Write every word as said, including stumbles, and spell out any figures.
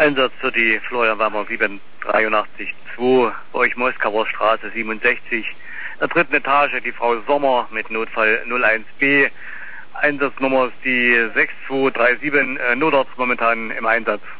Einsatz für die Florian-Wärmer sieben dreiundachtzig zwei, bei euch Moskauer Straße siebenundsechzig. In der dritten Etage die Frau Sommer mit Notfall null eins B. Einsatznummer ist die sechs zwei drei sieben, äh, Notarzt momentan im Einsatz.